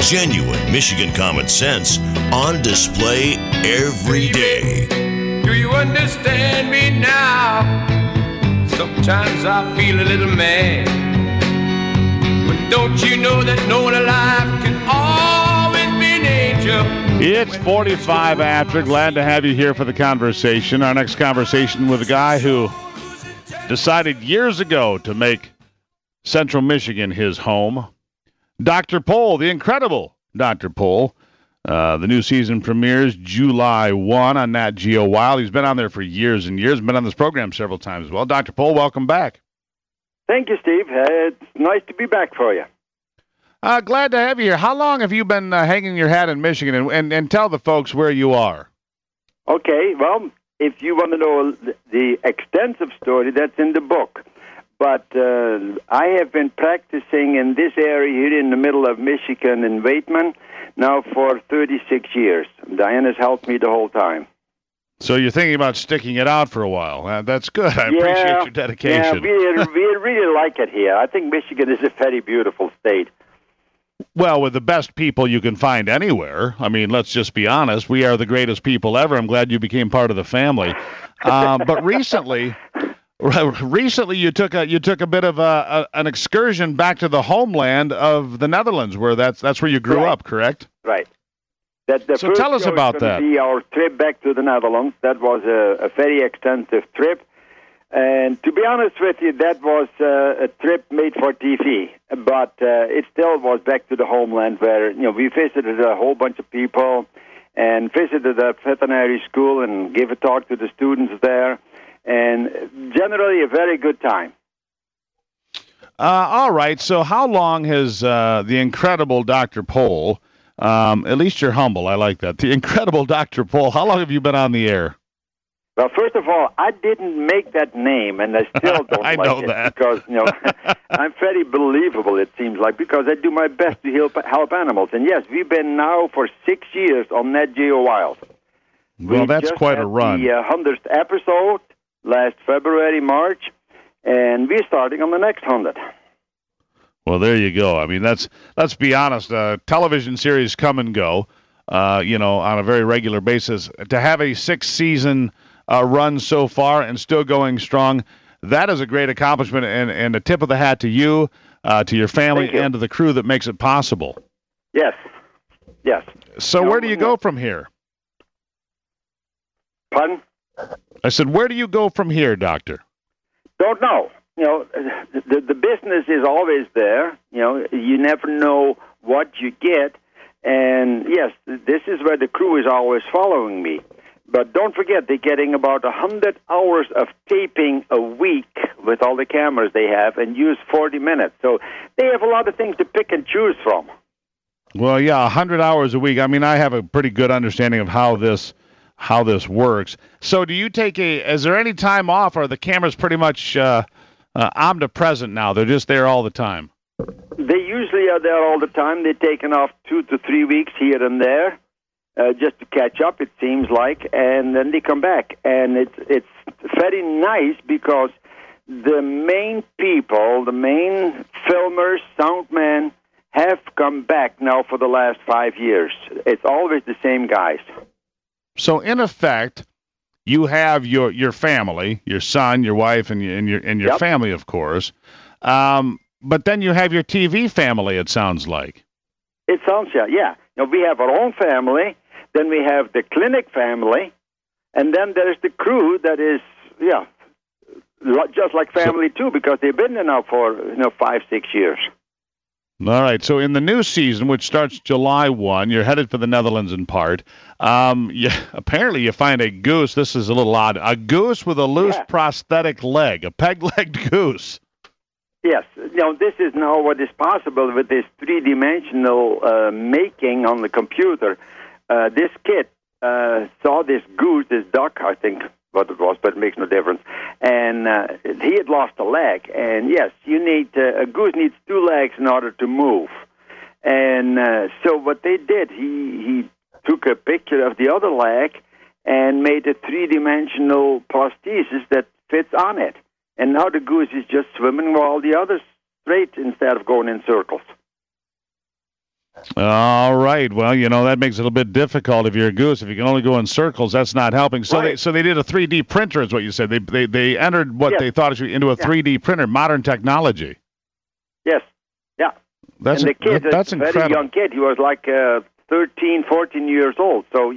Genuine Michigan common sense on display every day. Do you understand me now? Sometimes I feel a little mad. But don't you know that no one alive can always be an angel? It's 45 after. Glad to have you here for the conversation. Our next conversation with a guy who decided years ago to make Central Michigan his home. Dr. Pohl, the incredible Dr. Pohl. The new season premieres July 1 on Nat Geo Wild. He's been on there for years and years, been on this program several times as well. Dr. Pohl, welcome back. Thank you, Steve. It's nice to be back for you. Glad to have you here. How long have you been hanging your hat in Michigan? And tell the folks where you are. Okay, well, if you want to know the extensive story, that's in the book. But I have been practicing in this area here in the middle of Michigan in Waitman now for 36 years. Diane has helped me the whole time. So you're thinking about sticking it out for a while. That's good. I appreciate your dedication. Yeah, we really like it here. I think Michigan is a very beautiful state. Well, with the best people you can find anywhere. I mean, let's just be honest. We are the greatest people ever. I'm glad you became part of the family. But recently you took a bit of an excursion back to the homeland of the Netherlands, where that's where you grew up, correct? Right. So tell us about that. Be our trip back to the Netherlands. That was a very extensive trip. And to be honest with you, that was a trip made for TV. But it still was back to the homeland where, we visited a whole bunch of people and visited a veterinary school and gave a talk to the students there. And generally a very good time. All right. So how long has the incredible Dr. Pohl, at least you're humble, I like that, the incredible Dr. Pohl, how long have you been on the air? Well, first of all, I didn't make that name, and I still don't I like know it that. Because I'm very believable, it seems like, because I do my best to help animals. And yes, we've been now for 6 years on Nat Geo Wild. Well, that's quite a run. The 100th episode last February, March, and we're starting on the next 100. Well, there you go. I mean, let's be honest. Television series come and go, on a very regular basis. To have a 6-season run so far and still going strong, that is a great accomplishment, and a tip of the hat to you, to your family, and to the crew that makes it possible. Yes. So where do you go from here? Pardon? I said, where do you go from here, Doctor? Don't know. The business is always there. You never know what you get. And, yes, this is where the crew is always following me. But don't forget, they're getting about 100 hours of taping a week with all the cameras they have and use 40 minutes. So they have a lot of things to pick and choose from. Well, yeah, 100 hours a week. I mean, I have a pretty good understanding of how this works. So do you is there any time off, or are the cameras pretty much omnipresent now? They're just there all the time? They usually are there all the time. They're taking off 2 to 3 weeks here and there. Just to catch up, it seems like, and then they come back. And it's very nice because the main people, the main filmers, soundmen, have come back now for the last 5 years. It's always the same guys. So, in effect, you have your family, your son, your wife, and your family, of course. But then you have your TV family, it sounds like. It sounds, yeah. We have our own family. Then we have the clinic family, and then there's the crew that is, just like family too, because they've been there now for 5-6 years. All right. So in the new season, which starts July 1, you're headed for the Netherlands in part. Apparently, you find a goose. This is a little odd. A goose with a loose prosthetic leg, a peg-legged goose. Yes. This is now what is possible with this three-dimensional making on the computer. This kid saw this goose, this duck, I think what it was, but it makes no difference. And he had lost a leg. And yes, a goose needs 2 legs in order to move. And so what they did, he took a picture of the other leg and made a 3-dimensional prosthesis that fits on it. And now the goose is just swimming while the others straight instead of going in circles. All right. Well, that makes it a little bit difficult if you're a goose. If you can only go in circles, that's not helping. So Right. they did a 3D printer, is what you said. They entered what Yes. they thought it should be into a 3D printer, modern technology. Yes. Yeah. That's and the kid, that's a very incredible. young kid, he was like 13, 14 years old. So,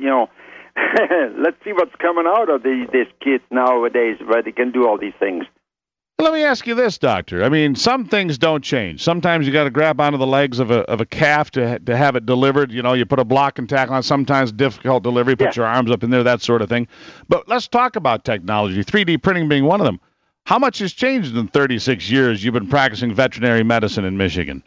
let's see what's coming out of these kids nowadays where they can do all these things. Let me ask you this, Doctor. I mean, some things don't change. Sometimes you got to grab onto the legs of a calf to have it delivered. You put a block and tackle on. Sometimes difficult delivery, put your arms up in there, that sort of thing. But let's talk about technology, 3D printing being one of them. How much has changed in 36 years you've been practicing veterinary medicine in Michigan?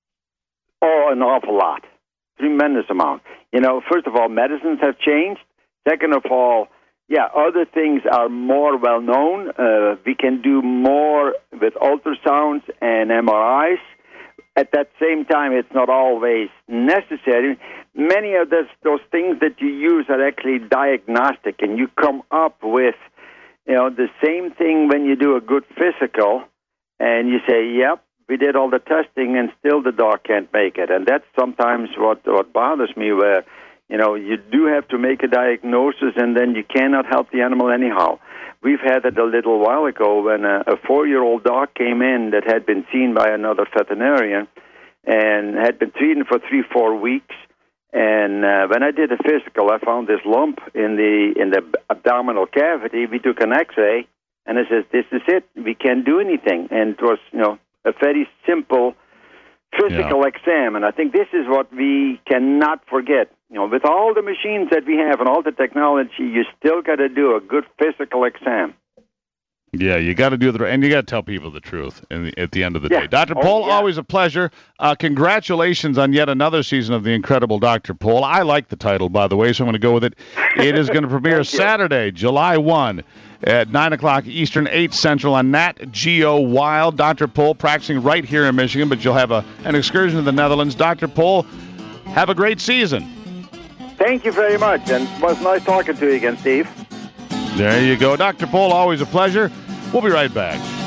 Oh, an awful lot. Tremendous amount. First of all, medicines have changed. Second of all, other things are more well known. We can do more with ultrasounds and MRIs. At that same time, it's not always necessary. Many of those things that you use are actually diagnostic, and you come up with, the same thing when you do a good physical, and you say, yep, we did all the testing, and still the dog can't make it. And that's sometimes what bothers me, where you do have to make a diagnosis, and then you cannot help the animal anyhow. We've had it a little while ago when a 4-year-old dog came in that had been seen by another veterinarian and had been treated for 3-4 weeks. And when I did a physical, I found this lump in the abdominal cavity. We took an X-ray, and it says, "This is it. We can't do anything." And it was, a very simple physical exam. And I think this is what we cannot forget. With all the machines that we have and all the technology, you still got to do a good physical exam. Yeah, you got to do and you got to tell people the truth at the end of the day. Dr. Pohl, always a pleasure. Congratulations on yet another season of The Incredible Dr. Pohl. I like the title, by the way, so I'm going to go with it. It is going to premiere Saturday, July 1 at 9 o'clock Eastern, 8 Central on Nat Geo Wild. Dr. Pohl practicing right here in Michigan, but you'll have an excursion to the Netherlands. Dr. Pohl, have a great season. Thank you very much, and it was nice talking to you again, Steve. There you go. Dr. Pohl, always a pleasure. We'll be right back.